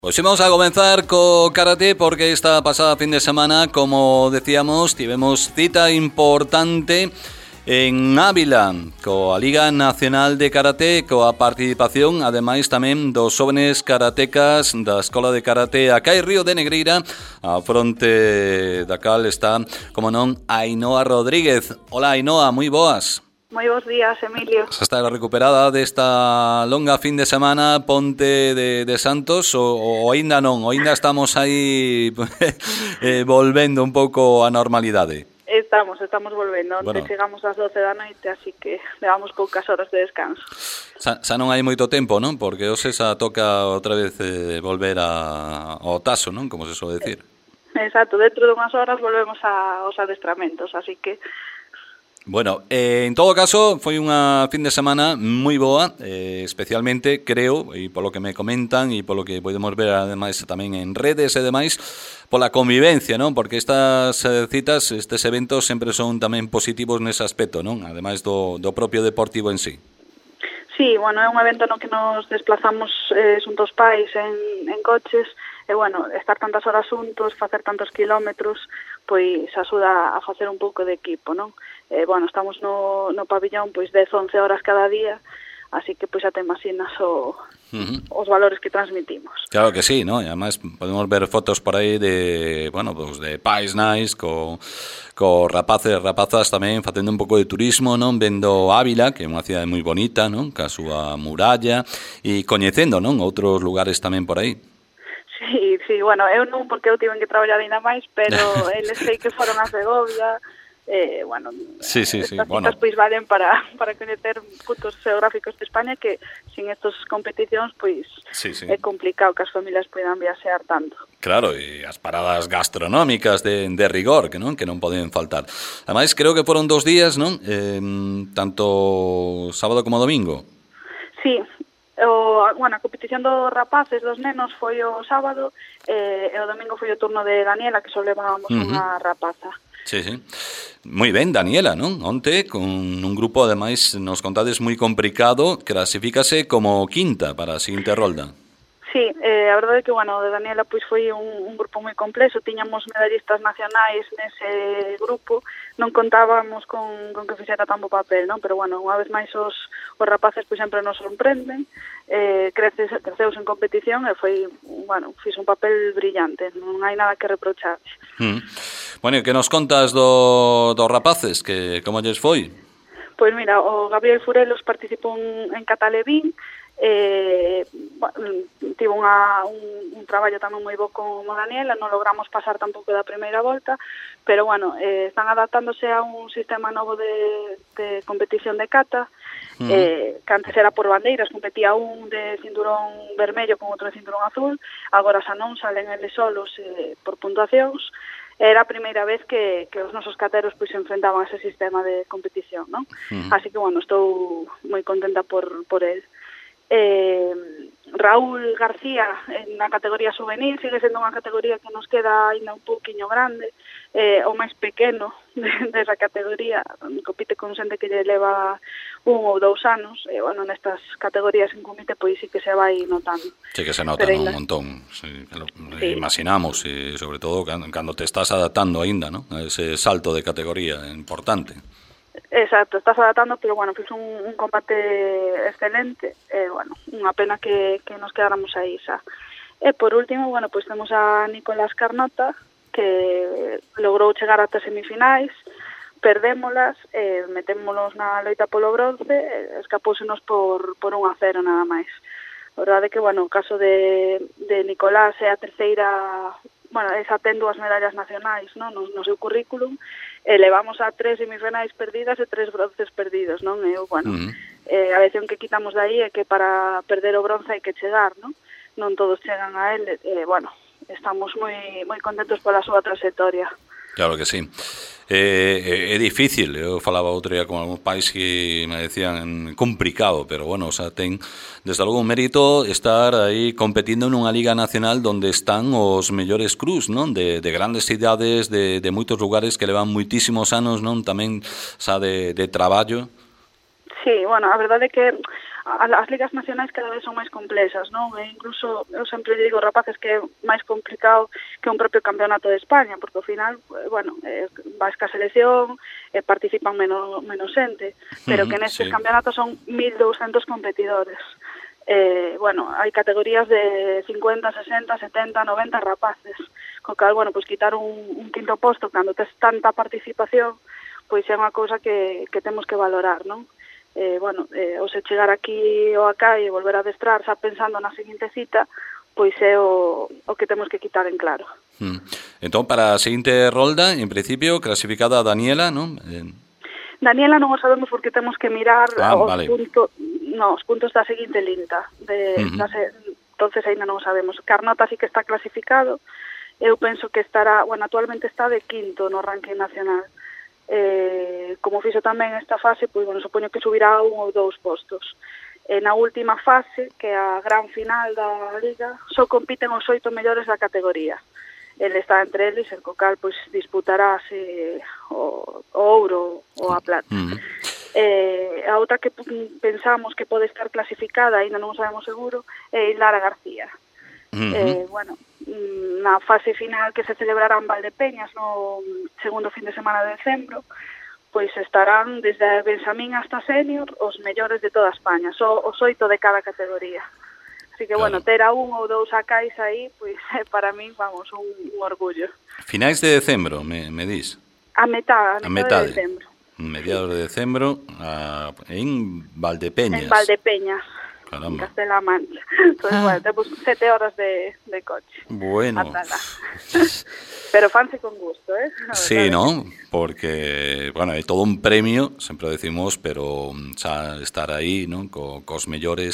Pois vamos a comenzar co karate porque esta pasada fin de semana, como decíamos, tivemos cita importante en Ávila coa Liga Nacional de Karate, coa participación ademais tamén dos jóvenes karatecas da Escola de Karate Acai Río de Negreira, a fronte da cal está, como non, Ainhoa Rodríguez. Hola Ainhoa, moi boas. Moi bons días, Emilio. Xa está recuperada desta longa fin de semana Ponte de Santos ou aínda non? Ou aínda estamos aí volvendo un pouco á normalidade? Estamos volvendo. Onte chegamos ás 12 da noite, así que levamos poucas horas de descanso. Xa non hai moito tempo, non? Porque hoxe xa toca outra vez volver ao taso, non? Como se soe decir. Exacto, dentro de unhas horas volvemos aos adestramentos, así que... Bueno, en todo caso, foi unha fin de semana moi boa, especialmente, creo, e polo que me comentan e polo que podemos ver ademais tamén en redes e demais, pola convivencia, non? Porque estas citas, estes eventos sempre son tamén positivos nese aspecto, non? Ademais do propio deportivo en sí. Sí, bueno, é un evento no que nos desplazamos xuntos pais en coches, e, bueno, estar tantas horas xuntos, facer tantos kilómetros, pois axuda a facer un pouco de equipo, non? Bueno, estamos no pabillón pois 10-11 horas cada día, así que pois xa te imaginas os valores que transmitimos. Claro que sí, ¿no? E además podemos ver fotos por aí de, bueno, pues de pais nais co rapaces e rapazas tamén facendo un pouco de turismo, non? Vendo Ávila, que é unha cidade moi bonita, non? Ca súa muralla e coñecendo, non? Outros lugares tamén por aí. Sí, bueno, eu non porque eu tiven que traballar ainda máis, pero eles sei que foron a Segovia. Bueno, sí, estas bueno, citas pois valen para coñecer puntos geográficos de España que sin estas competicións pois sí. É complicado que as familias poidan viaxear tanto. Claro, e as paradas gastronómicas de rigor que non poden faltar. Ademais, creo que foron 2 días, non? Tanto sábado como domingo. Sí. Bueno, a competición dos rapaces, dos nenos, foi o sábado e o domingo foi o turno de Daniela, que só levábamos unha rapaza. Sí. Moi ben, Daniela, non? Onte, con un grupo, ademais, nos contades moi complicado, clasifícase como quinta para a seguinte rolda. Sí, a verdade é que, bueno, de Daniela pois foi un grupo moi complexo, tiñamos medallistas nacionais nese grupo, non contábamos con que fixera tan bo papel, non? Pero, bueno, unha vez máis os rapaces pois sempre nos sorprenden, creceus en competición e foi, bueno, fixe un papel brillante, non hai nada que reprocharse. Bueno, e que nos contas dos rapaces, que como lles foi? Pois mira, o Gabriel Furelos participou en Catalevín, tivo un traballo tamén moi bo como Daniela, non logramos pasar tampouco da primeira volta, pero bueno, están adaptándose a un sistema novo de competición de kata, que antes era por bandeiras, competía un de cinturón vermello con outro de cinturón azul, agora xa non salen eles solos por puntuacións. Era a primeira vez que os nosos cateros pois se enfrentaban a ese sistema de competición, non? Así que, bueno, estou moi contenta por el. Raúl García na categoría juvenil sigue sendo unha categoría que nos queda ainda un pouquiño grande, o máis pequeno desa categoría, compite con xente que lle leva 1 ou 2 anos, e bueno, nestas categorías en comité pois sí que se vai notando. Sí que se nota un montón, sí. Imaginamos, e sobre todo cando te estás adaptando aínda, ¿no? A ese salto de categoría importante. Exacto, estás adaptando, pero bueno, fiz un combate excelente, bueno, unha pena que nos quedáramos aí xa. E por último, bueno, pois temos a Nicolás Carnota, que logrou chegar ata semifinais, perdémolas, metémonos na loita polo bronce, escapósenos por 1-0 nada máis. A verdade é que, bueno, o caso de Nicolás é a terceira... Bueno, esa ten 2 medallas nacionais, non? No seu currículum, levamos a 3 semifinais perdidas e 3 bronces perdidos, non? Bueno, a lección que quitamos de aí é que para perder o bronce hai que chegar, non? Non todos chegan a él, bueno, estamos moi contentos pola súa trayectoria. Claro que sí. É difícil, eu falaba outro día con algúns pais que me decían complicado, pero bueno, o sea, ten desde logo un mérito estar aí competindo nunha liga nacional donde están os mellores crus, non? De grandes cidades, de moitos lugares que levan moitísimos anos, non? Tamén xa de traballo. Sí, bueno, a verdade é que as ligas nacionais cada vez son máis complexas, non? E incluso, eu sempre digo, rapaces, que é máis complicado que un propio campeonato de España, porque ao final, bueno, vais ca selección, participan menos xente, pero que nestes campeonatos son 1.200 competidores. Bueno, hai categorías de 50, 60, 70, 90 rapaces, co cal, bueno, pues quitar un quinto posto cando tes tanta participación, pois é unha cousa que temos que valorar, non? Bueno, ou se chegar aquí ou acá e volver a adestrar xa pensando na seguinte cita, pois é o que temos que quitar en claro. Entón, para a seguinte rolda, en principio, clasificada a Daniela, non? Daniela non o sabemos porque temos que mirar vale. os puntos da seguinte linta. Entonces ainda non o sabemos. Carnota sí que está clasificado. Eu penso que estará, bueno, actualmente está de quinto no ranking nacional. Como fixo tamén esta fase, pois, bueno, supoño que subirá 1 ou 2 postos. Na última fase, que é a gran final da Liga, só compiten os 8 mellores da categoría. Ele está entre eles, el cocal, pois, disputarase o ouro ou a plata. A outra que pensamos que pode estar clasificada, ainda non o sabemos seguro, é Lara García. Bueno, na fase final que se celebrará en Valdepeñas no segundo fin de semana de decembro, pois estarán desde Benjamín hasta senior os mellores de toda España, só os 8 de cada categoría. Así que, bueno, ter a 1 ou 2 acáis aí, pois para min, vamos, un orgullo. Finais de decembro, me dis? A metade de decembro. Mediados de decembro en Valdepeñas. En Valdepeñas. Caramba. Castela Mancha. Entonces, bueno, temos 7 horas de coche. Bueno. Pero fanse con gusto, ¿eh? Sí, ¿no? Porque, bueno, é todo un premio, sempre decimos, pero xa estar aí, ¿no? Cos mellores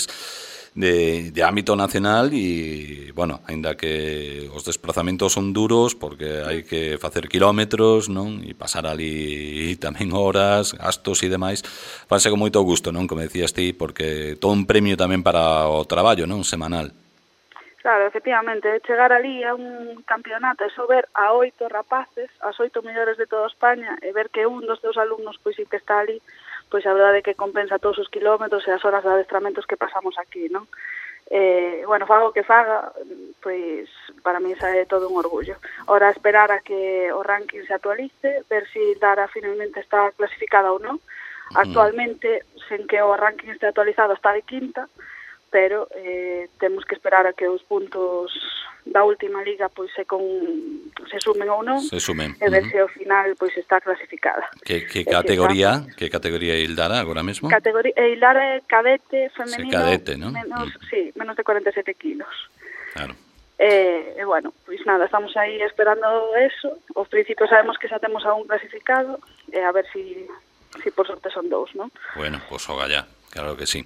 de ámbito nacional e, bueno, ainda que os desplazamentos son duros porque hai que facer kilómetros, non? E pasar ali tamén horas, gastos e demais, fanse con moito gusto, non? Como decías ti, porque todo un premio tamén para o traballo, non? Semanal. Claro, efectivamente, chegar ali a un campeonato e só ver a 8 rapaces, as 8 mellores de toda España, e ver que un dos teus alumnos pois sí que está ali, pois a verdade é que compensa todos os kilómetros e as horas de adestramentos que pasamos aquí, non? Bueno, faga o que faga, pois para mí xa é todo un orgullo. Ora esperar a que o ranking se actualice, ver se Lara finalmente está clasificada ou non. Actualmente, sen que o ranking este actualizado, está de quinta, pero temos que esperar a que os puntos da última liga pois se sumen ou non, e ver se ao final pois está clasificada. Que categoría é Ildara agora mesmo? Ildara é cadete femenino, cadete, ¿no? menos de 47 kilos. Claro. Bueno, pois nada, estamos aí esperando eso. Aos principios sabemos que xa temos a un clasificado, a ver si por sorte son 2, ¿no? Bueno, pues ogallá. Claro que sí.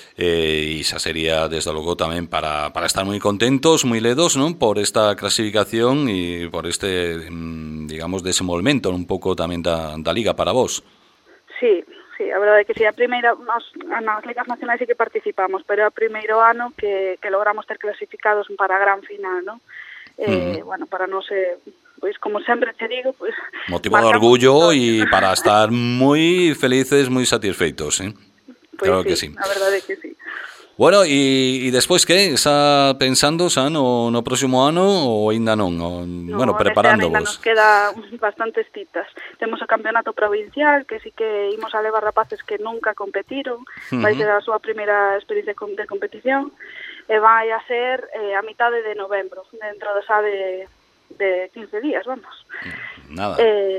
E xa sería, desde logo, tamén para estar moi contentos, moi ledos, non? Por esta clasificación e por este, digamos, desenvolvemento un pouco tamén da Liga para vos. Sí, a verdade é que sí, a primeira, nas ligas nacionais sí que participamos, pero é o primeiro ano que logramos ter clasificados para a gran final, non? Bueno, para non ser, pois, como sempre te digo, pois... Motivo de orgullo e para estar moi felices, moi satisfeitos, Pues claro sí, que sí. A verdade é que sí. Bueno, e despois que? Está pensando xa no próximo ano ou ainda non? Bueno, preparándovos. Ainda nos queda bastantes citas. Temos o campeonato provincial, que sí que imos a levar rapaces que nunca competiron, vai ser a súa primeira experiencia de competición, e vai a ser a mitade de novembro, dentro de 15 días, vamos. Nada.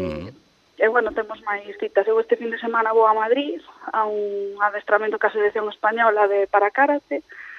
E, bueno, temos máis citas. Eu este fin de semana vou a Madrid a un adestramento ca selección española de parakarate.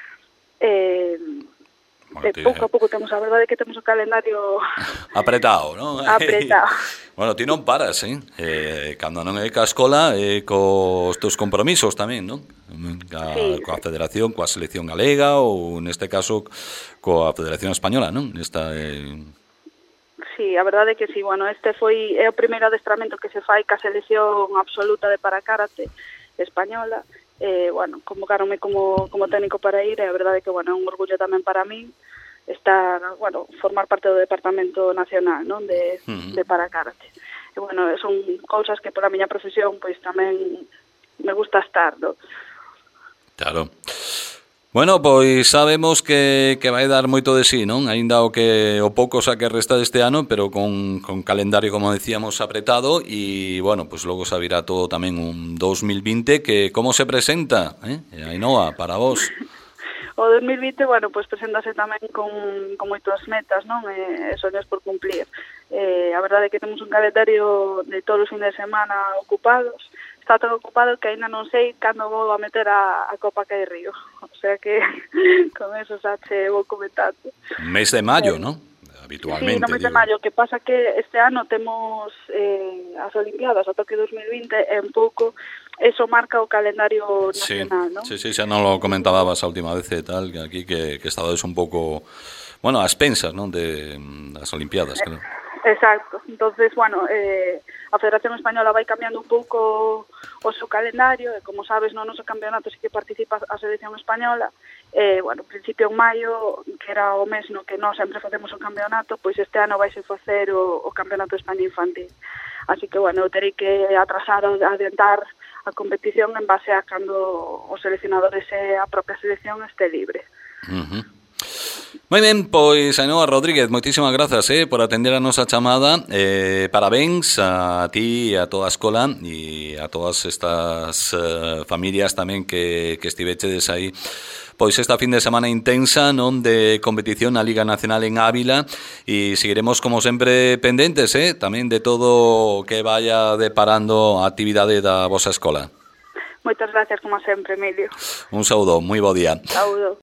Pouco a pouco temos, a verdade que temos o calendario apretado, non? Apretado. Bueno, ti non paras, cando non é ca escola, cos teus compromisos tamén, non? Coa federación, coa selección galega ou, neste caso, coa federación española, non? Sí, a verdade é que sí, bueno, este é o primeiro adestramento que se fai ca selección absoluta de parakarate española. Bueno, convocaronme como técnico para ir, e a verdade é que, bueno, é un orgullo tamén para min estar, bueno, formar parte do departamento nacional, non, de parakarate. E, bueno, son cousas que pola miña profesión, pois tamén me gusta estar, ¿no? Claro. Bueno, pois sabemos que vai dar moito de sí, non? Aínda o pouco xa que resta deste ano, pero con calendario, como decíamos, apretado, e, bueno, pues logo sabirá todo tamén un 2020 que como se presenta, Ainhoa, para vos? O 2020, bueno, pues preséntase tamén con moitas metas, non? E soños por cumplir. A verdade é que temos un calendario de todos os fines de semana ocupados. Está tan ocupado que aínda non sei cando vou a meter a Copa Cai Río. O sea que con eso xa che vou comentando. Mes de maio, non? Habitualmente. Sí, no mes de maio, que pasa que este ano temos as Olimpiadas, a Tokio 2020, e un pouco eso marca o calendario nacional, non? Sí, xa non lo comentabas a última vez e tal, que aquí que estabades un pouco, bueno, a expensas, non, de as Olimpiadas, claro. Exacto. Entonces, bueno, a Federación Española vai cambiando un pouco o seu calendario, e como sabes, no noso campeonato sí que participa a selección española. Bueno, en principio en maio, que era o mes no que nós sempre facemos o campeonato, pois este ano vaise facer o Campeonato de España Infantil. Así que, bueno, eu terei que atrasar, adiantar a competición en base a cando os seleccionadores e a propia selección este libre. Moi ben, pois Ainhoa Rodríguez, moitísimas grazas por atender a nosa chamada. Parabéns a ti e a toda a escola e a todas estas familias tamén que estivechedes aí pois esta fin de semana intensa, non, de competición na Liga Nacional en Ávila, e seguiremos como sempre pendentes tamén de todo o que vaya deparando a actividade da vosa escola. Moitas gracias, como sempre, Emilio. Un saúdo, moi bo día. Saúdo.